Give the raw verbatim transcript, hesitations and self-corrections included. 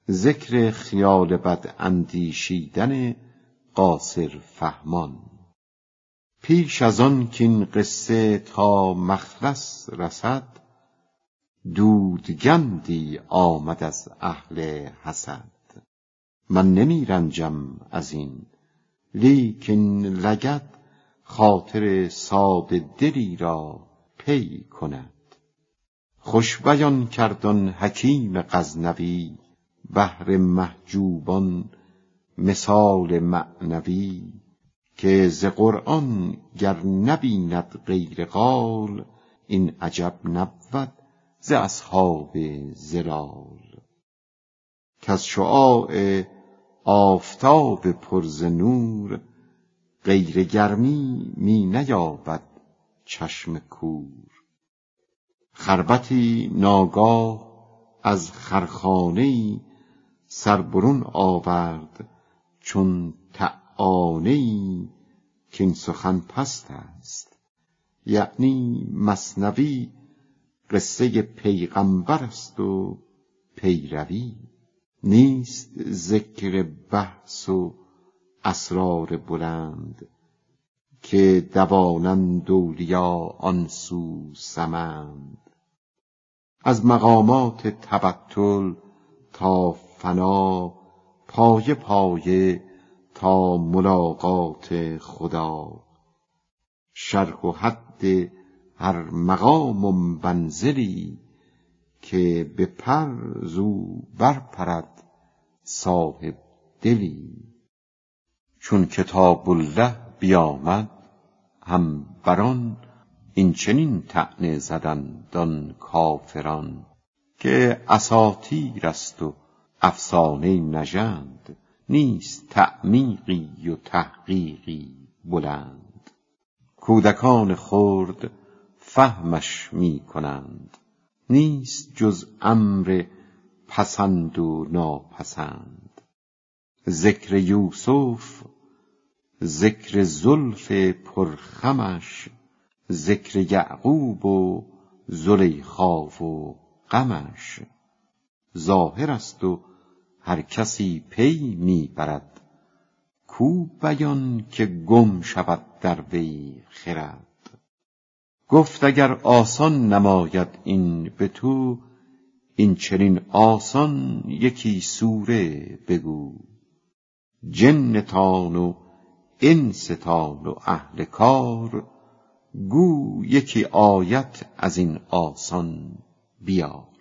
ذکر خیال بد اندیشیدن قاصر فهمان. پیش از آن که این قصه تا مخلص رسد، دودگندی آمد از اهل حسد. من نمی رنجم از این، لیکن لگد خاطر ساده دلی را پی کند. خوش بیان کرد آن حکیم غزنوی، بهر محجوبان مثال معنوی. که ز قرآن گر نبیند غیر قال، این عجب نبود ز اصحاب ظلال. کز شعاع آفتاب پر ز نور، غیر گرمی می نیابد چشم کور. خربتی ناگاه از خرخانه‌ای، سر برون آورد چون طعانه‌ای، که این سخن پست است. یعنی مثنوی قصه پیغمبر است و پیروی، نیست ذکر بحث و اسرار بلند. که دوانند اولیا آن سو سمند. از مقامات تبتل تا فنا، پایه پایه تا ملاقات خدا. شرح و حد هر مقام و منزلی، که به پر زو برپرد صاحب دلی. چون کتاب الله بیامد هم بران، این چنین طعنه زدند آن کافران. که اساطیر است و افسانه نژند، نیست تعمیقی و تحقیقی بلند. کودکان خرد فهمش می کنند، نیست جز امر پسند و ناپسند. ذکر یوسف ذکر زلف پرخمش، ذکر یعقوب و زلیخا و غمش. ظاهر است و هر کسی پی می برد، کو بیان که گم شود در وی خرد. گفت اگر آسان نماید این به تو، این چنین آسان یکی سوره بگو. جنتان و انستان و اهل کار، گو یکی آیت از این آسان بیار.